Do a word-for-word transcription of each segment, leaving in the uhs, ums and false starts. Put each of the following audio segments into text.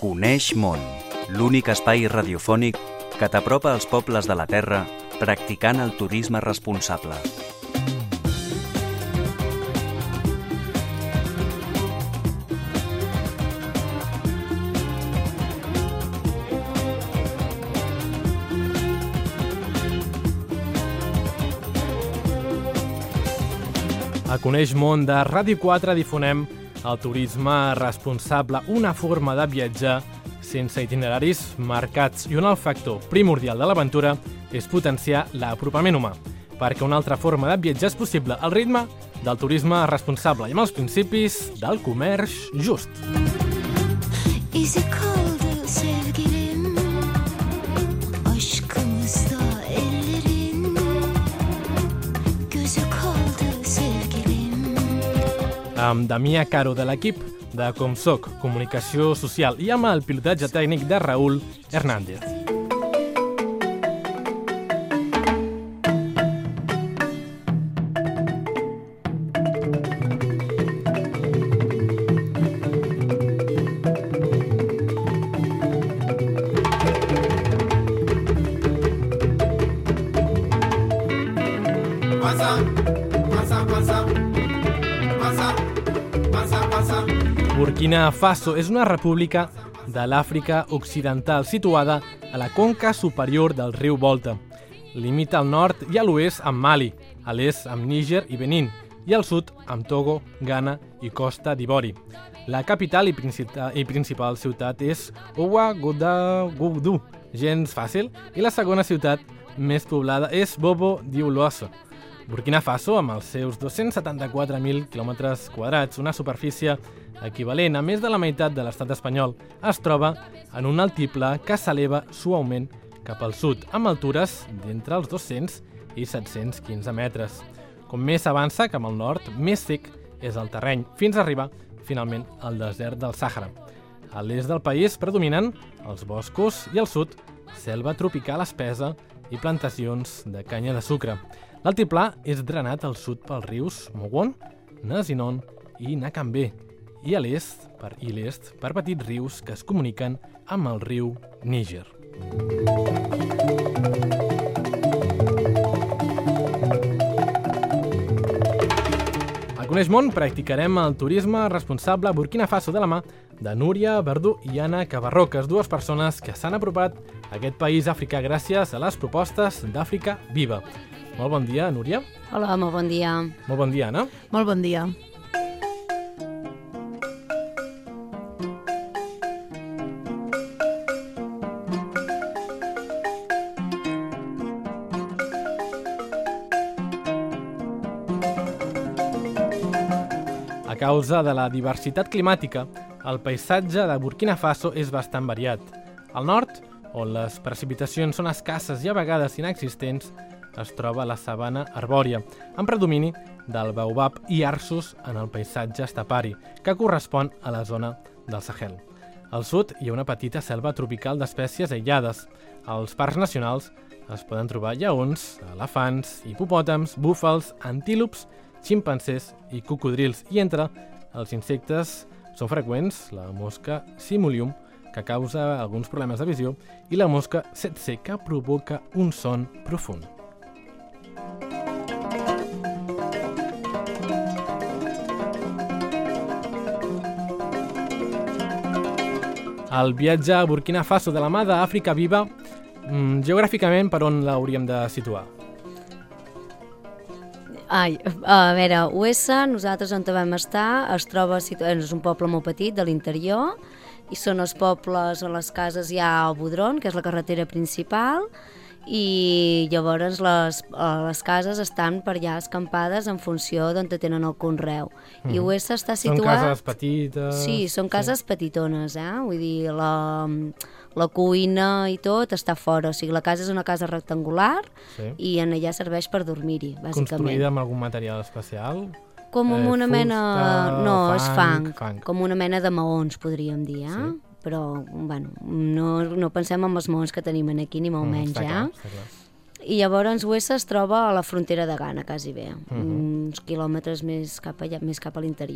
Coneix món, l'únic espai radiofònic que t'apropa als pobles de la Terra practicant el turisme responsable. A Coneix món de Ràdio quatre difonem el turisme responsable, una forma de viatjar sense itineraris marcats i on el factor primordial de l'aventura és potenciar l'apropament humà, perquè una altra forma de viatjar és possible al ritme del turisme responsable i amb els principis del comerç just. İzi kaldı sevgilim, aşkımızda ellerin, gözü kaldı sevgilim. Amb Damià Caro de l'equip de Comsoc, Comunicació Social, i amb el pilotatge tècnic de Raúl Hernández. Burkina Faso és una república de l'Àfrica Occidental situada a la conca superior del riu Volta. Limita al nord i a l'oest amb Mali, a l'est amb Níger i Benín i al sud amb Togo, Ghana i Costa d'Ivori. La capital i, principal, i principal ciutat és Ouagadougou, gens fàcil, i la segona ciutat més poblada és Bobo Dioulasso. Burkina Faso, amb els seus dos-cents setanta-quatre mil quilòmetres quadrats, una superfície equivalent a més de la meitat de l'estat espanyol, es troba en un altiplà que s'eleva suaument cap al sud, amb altures d'entre els dos-cents i set-cents quinze metres. Com més s'avança cap al nord, més sec és el terreny, fins a arribar, finalment, al desert del Sàhara. A l'est del país predominen els boscos i al sud, selva tropical espessa i plantacions de canya de sucre. L'altiplà és drenat al sud pels rius Mogon, Nazinon i Nakambé, i a l'est per, i l'est per petits rius que es comuniquen amb el riu Níger. A Coneix món practicarem el turisme responsable a Burkina Faso de la mà de Núria Verdú i Anna Cabarroques, dues persones que s'han apropat a aquest país africà gràcies a les propostes d'Àfrica Viva. Molt bon dia, Núria. Hola, molt bon dia. Molt bon dia, Anna. Molt bon dia. A causa de la diversitat climàtica, el paisatge de Burkina Faso és bastant variat. Al nord, on les precipitacions són escasses i a vegades inexistents, es troba la sabana arbòria, amb predomini del baobab i arços en el paisatge estepari, que correspon a la zona del Sahel. Al sud hi ha una petita selva tropical d'espècies aïllades. Als parcs nacionals es poden trobar lleons, elefants, hipopòtams, búfals, antílops, ximpancers i cocodrils. I entre els insectes són freqüents la mosca Simulium, que causa alguns problemes de visió, i la mosca tsetse, que provoca un son profund. El viatge a Burkina Faso de la mà d'Àfrica Viva, mm, geogràficament, per on l'hauríem de situar? Ai, a veure, Ouessa, nosaltres on vam estar, es troba, és un poble molt petit de l'interior, i són els pobles on les cases hi ha el Bodron, que és la carretera principal, i llavors les, les cases estan per allà escampades en funció d'on tenen el conreu. Mm. I Ouessa està situat... Són cases petites... Sí, són cases sí. petitones, eh? Vull dir, la, la cuina i tot està fora. O sigui, la casa és una casa rectangular sí. i en allà serveix per dormir-hi, bàsicament. Construïda amb algun material especial? Com eh, una fusta, mena... No, fang, és fang, fang. Com una mena de maons, podríem dir, eh? Sí. Però, bueno, no, no pensem en els maons que tenim aquí, ni molt mm, menys, eh? Clar, està clar. I llavors Ouessa es troba a la frontera de Ghana, quasi bé, uh-huh. uns quilòmetres més cap, allà, més cap a l'interior.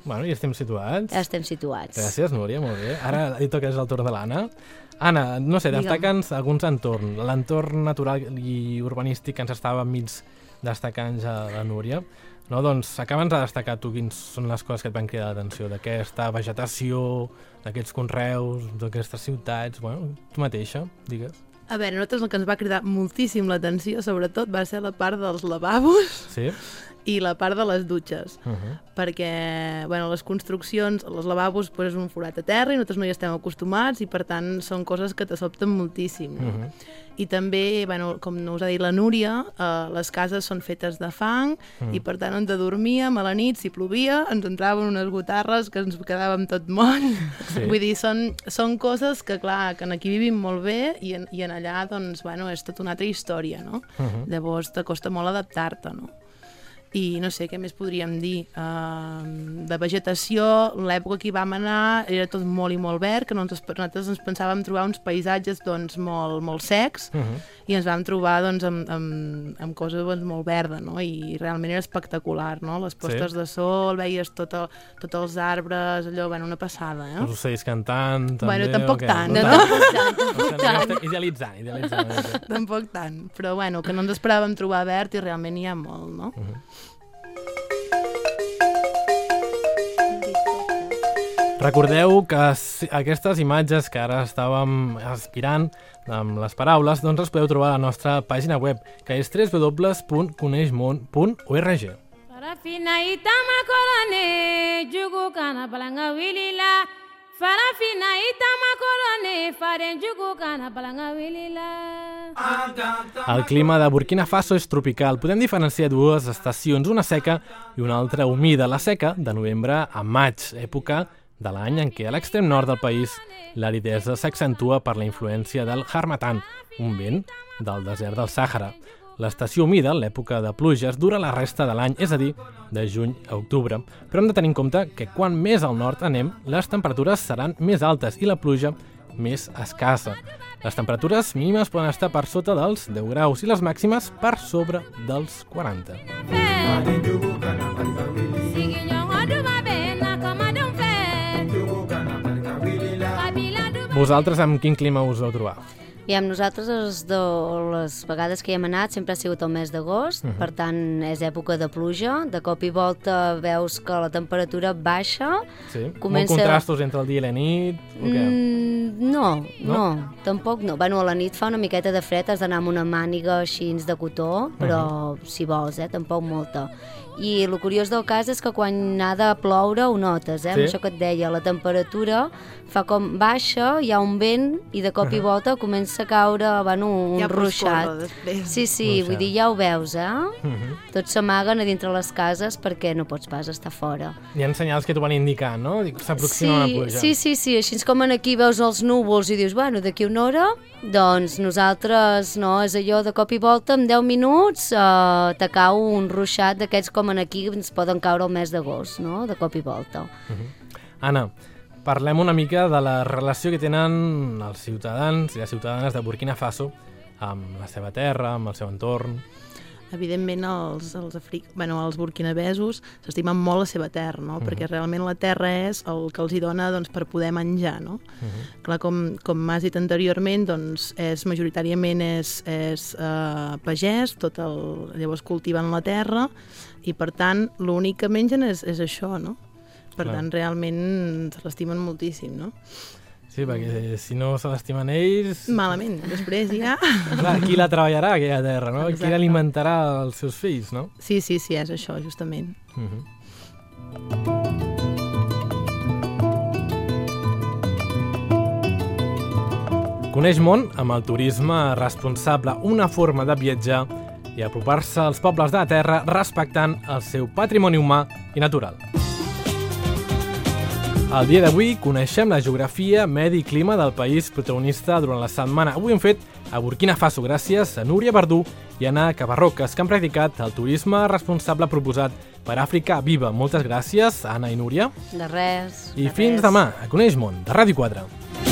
Bueno, i estem situats. Ja estem situats. Gràcies, Núria, molt bé. Ara li toca el torn de l'Anna. Anna, no sé, destaca'ns alguns entorns. L'entorn natural i urbanístic que ens estava mig destacant ja la Núria. No, doncs acaba'ns de destacar tu quins són les coses que et van cridar l'atenció d'aquesta vegetació, d'aquests conreus, d'aquestes ciutats. Bueno, tu mateixa, digues. A veure, a nosaltres el que ens va cridar moltíssim l'atenció, sobretot, va ser la part dels lavabos. Sí? I la part de les dutxes, uh -huh. perquè bueno, les construccions, els lavabos pues, és un forat a terra i nosaltres no hi estem acostumats i per tant són coses que te sobten moltíssim. No? Uh -huh. I també, bueno, com us ha dit la Núria, eh, les cases són fetes de fang uh -huh. i per tant on te dormíem a la nit, si plovia, ens entraven unes gotarres que ens quedàvem tot moll. Sí. Vull dir, són, són coses que clar, que aquí vivim molt bé i en, i en allà doncs, bueno, és tota una altra història, no? Uh -huh. Llavors te costa molt adaptar-te, no? I no sé, què més podríem dir? Uh, de vegetació, l'època que hi vam anar era tot molt i molt verd, que no ens, nosaltres ens pensàvem trobar uns paisatges doncs, molt, molt secs uh -huh. i ens vam trobar doncs, amb, amb, amb coses doncs, molt verdes, no? I realment era espectacular, no? Les postes sí. de sol, veies tot el, tots els arbres, allò, bueno, una passada, eh? Els ocells cantant, també... Bueno, tampoc tant. No, no, no, tampoc tant. Tampoc tant. Idealitzant, idealitzant. Tampoc tant, però bueno, que no ens esperàvem trobar verd i realment hi ha molt, no? Uh -huh. Recordeu que aquestes imatges que ara estàvem aspirant amb les paraules, doncs les podeu trobar a la nostra pàgina web, que és w w w punt coneixmon punt org. Farafina itama korone jugu kana balanga wilila Farafina itama korone faren jugu kana balanga wilila. El clima de Burkina Faso és tropical. Podem diferenciar dues estacions, una seca i una altra humida. La seca, de novembre a maig, època de l'any en què a l'extrem nord del país l'aridesa s'accentua per la influència del harmattan, un vent del desert del Sàhara. L'estació humida, l'època de pluges, dura la resta de l'any, és a dir, de juny a octubre. Però hem de tenir en compte que quan més al nord anem, les temperatures seran més altes i la pluja més escassa. Les temperatures mínimes poden estar per sota dels deu graus i les màximes per sobre dels quaranta. Vosaltres amb quin clima us heu trobat? I amb nosaltres les, de, les vegades que hi hem anat sempre ha sigut el mes d'agost, uh -huh. per tant és època de pluja, de cop i volta veus que la temperatura baixa. Sí, comença... molt contrastos entre el dia i la nit, o què? Mm, no, no, no, tampoc no. Bueno, a la nit fa una miqueta de fred, has d'anar amb una màniga així de cotó, però uh -huh. si vols, eh, tampoc molta. I el curiós del cas és que quan ha de ploure ho notes, eh? Sí. Amb això que et deia, la temperatura fa com baixa, hi ha un vent i de cop uh -huh. i volta comença a caure, bueno, un ja ruixat. Sí, sí, ruixat. Vull dir, ja ho veus, eh? Uh -huh. Tots s'amaguen a dintre les cases perquè no pots pas estar fora. Hi ha senyals que t'ho van indicar, no? S'aproxima sí, una pluja. Sí, sí, sí, així com aquí veus els núvols i dius, bueno, d'aquí una hora, doncs nosaltres, no, és allò de cop i volta, en deu minuts eh, te cau un ruixat d'aquests com en aquí ens poden caure el mes d'agost, no?, de cop i volta. Uh -huh. Anna, parlem una mica de la relació que tenen els ciutadans i les ciutadanes de Burkina Faso amb la seva terra, amb el seu entorn. Evidentment els, els, afric... bueno, els burkinabesos s'estimen molt la seva terra, no? Uh-huh. Perquè realment la terra és el que els hi dona doncs, per poder menjar, no? Uh-huh. Clar, com, com m'has dit anteriorment, doncs és, majoritàriament és, és uh, pagès, tot el, llavors cultiven la terra i per tant l'únic que mengen és, és això, no? Per Clar. tant realment se l'estimen moltíssim, no? Sí, perquè si no se l'estimen ells... Malament, després ja... Clar, qui la treballarà, aquella terra, no? Exacte. Qui l'alimentarà els seus fills, no? Sí, sí, sí, és això, justament. Uh-huh. Coneix món amb el turisme responsable, una forma de viatjar i apropar-se als pobles de la terra respectant el seu patrimoni humà i natural. El dia d'avui coneixem la geografia, medi i clima del país protagonista durant la setmana. Avui hem fet a Burkina Faso gràcies a Núria Verdú i Anna Cabarroques, que han practicat el turisme responsable proposat per Àfrica Viva. Moltes gràcies, Anna i Núria. De res. I de fins res. demà, a Coneix Món, de Ràdio quatre.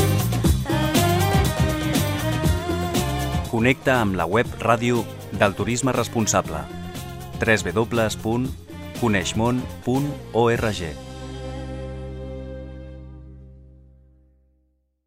Connecta amb la web ràdio del turisme responsable. w w w punt coneixmon punt org